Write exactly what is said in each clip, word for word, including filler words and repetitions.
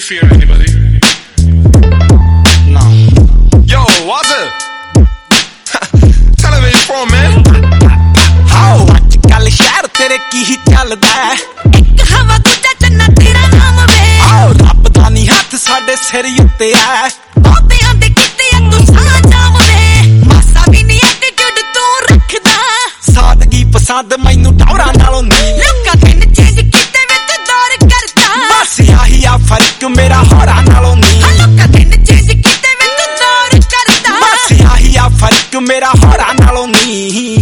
fear anybody? No. Yo, Wazza! Tell him where you from, man. How? ਅੱਜ-ਕੱਲ ਸ਼ਹਿਰ ਤੇਰੇ ਕੀ ਹੀ ਚੱਲਦਾ ਇੱਕ ਹਵਾ ਦੂਜਾ ਚੰਨਾ ਤੇਰਾ ਨਾਮ ਵੇ ਆਓ ਰੱਬ ਦਾ ਨੀ ਹੱਥ ਸਾਡੇ ਸਿਰ ਉੱਤੇ ਆ ਬਾਬਿਆਂ ਦੇ ਕੀਤੇ ਆ ਤੂੰ ਸਾਹ ਜਾਵਦੇ ਮਾਸਾ ਵੀ ਨੀ ਐਟੀਟਿਊਡ ਤੂੰ ਰੱਖਦਾ ਸਾਦਗੀ ਪਸੰਦ ਮੈਨੂੰ ਟੌਰਾਂ ਨਾਲੋਂ ਨੀ ਲੋਕਾਂ ਦੇ ਚੇਂਜ ਕੀਤੇ ਵੇ ਤੂੰ ਦੌਰ ਕਰਦਾ ਬਸ ਆਹੀ ਆ ਫਰਕ ਮੇਰਾ ਹੋਰਾਂ ਨਾਲੋਂ ਨੀ ਲੋਕਾਂ ਦੇ ਚੇਂਜ ਕੀਤੇ ਵੇ ਤੂੰ ਦੌਰ ਕਰਦਾ ਬਸ ਆਹੀ ਆ ਫਰਕ ਮੇਰਾ ਹੋਰਾਂ ਨਾਲੋਂ ਨੀ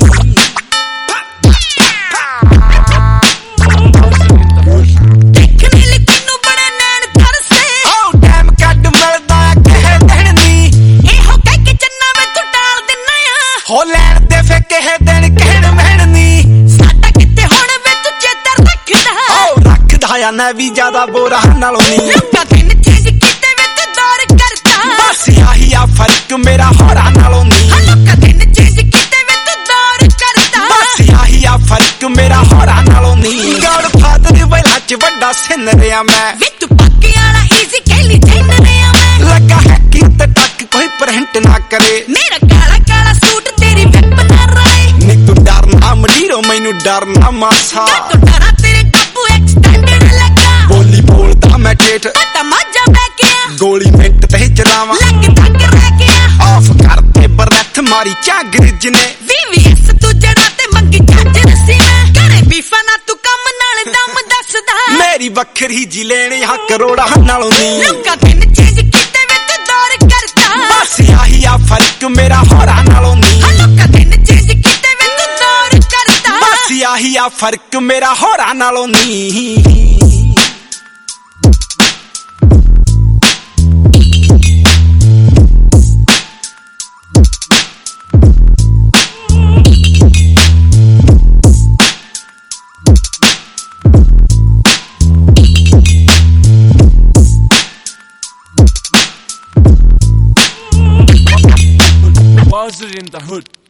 ਹੋ ਲੈਣ ਦੇ ਫੇ ਕਿਹੇ ਦਿਨ ਕਹਿਣ ਮਹਿਣ ਨੀ ਸਾਡਾ ਕਿਤੇ ਹੁਣ ਵੇ ਤੂੰ ਚੇਤਰ ਰੱਖਦਾ ਓ ਰੱਖਦਾ ਆ ਨਾ ਵੀ ਜ਼ਿਆਦਾ ਬੋਰਾ ਨਾਲੋਂ ਨੀ ਲੋਕਾਂ ਦੇ ਚੇਂਜ ਕੀਤੇ ਵੇ ਤੂੰ ਦੌਰ ਕਰਦਾ ਬਸ ਆਹੀ ਆ ਫਰਕ ਮੇਰਾ ਹੋਰਾਂ ਨਾਲੋਂ ਨੀ ਲੋਕਾਂ ਦੇ ਚੇਂਜ ਕੀਤੇ ਵੇ ਤੂੰ ਦੌਰ ਕਰਦਾ ਬਸ ਆਹੀ ਆ ਫਰਕ ਮੇਰਾ ਹੋਰਾਂ ਨਾਲੋਂ ਨੀ ਗੌਡ ਫਾਦਰ ਵੇਲਾ ਚ ਵੱਡਾ ਸਿਨ ਰਿਆ ਮੈਂ ਵੇ ਤੂੰ ਪੱਕੇ ਵਾਲਾ ਈਜ਼ੀ ਕਹਿਲੀ ਜੈਨ ਰਿਆ ਮੈਂ ਲੱਗਾ ਹੈ ਕਿ ਤੇ ਟੱਕ ਕੋਈ ਪ੍ਰਿੰਟ ਨਾ ਕਰੇ ਮੇਰਾ ਕਾਲਾ ਕਾਲਾ ਸੂਟ ਮੈਨੂੰ ਡਰਨਾ ਮਾਸਾ ਤੂੰ ਡਰਾ ਤੇਰੇ ਗੱਬੂ ਐਕਸਟੈਂਡਡ ਲੱਗਾ ਬੋਲੀ ਬੋਲਦਾ ਮੈਂ ਠੇਠ ਪਤਾ ਮਾਜਾ ਬੈ ਗਿਆ ਗੋਲੀ ਮਿੰਟ ਤੇ ਚਲਾਵਾਂ ਲੱਗ ਥੱਕ ਰਹਿ ਗਿਆ ਆਫ ਕਰਤੇ ਬਰੈਥ ਮਾਰੀ ਝਾਗਰਿਜ ਨੇ ਵੀ ਵੀ ਐਸ ਤੂੰ ਜੜਾ ਤੇ ਮੰਗੀ ਜੱਜ ਰਸੀ ਮੈਂ ਕਰੇ ਬੀਫਾ ਨਾ ਤੂੰ ਕੰਮ ਨਾਲ ਦਮ ਦੱਸਦਾ ਮੇਰੀ ਵੱਖਰੀ ਜੀ ਲੈਣੀ ਹਾਂ ਕਰੋੜਾਂ ਨਾਲੋਂ ਨੀ ਲੋਕਾਂ ਦੇ ਚੇਂਜ ਕੀਤੇ ਵੇ ਤੂੰ ਦੌਰ ਕਰਦਾ ਬਸ ਆਹੀ ਆ ਫਰਕ ਮੇਰਾ ਹੋਰਾਂ ਨਾਲੋਂ ਨੀ ਲੋਕਾਂ ਦੇ ਚੇਂਜ ਕੀਤੇ ਵੇ ਤੂੰ ਦੌਰ ਕਰਦਾ ਬਸ ਆਹੀ ਆ ਫਰਕ ਮੇਰਾ ਹੋਰਾਂ ਨਾਲੋਂ ਨੀ Wazza in the hood.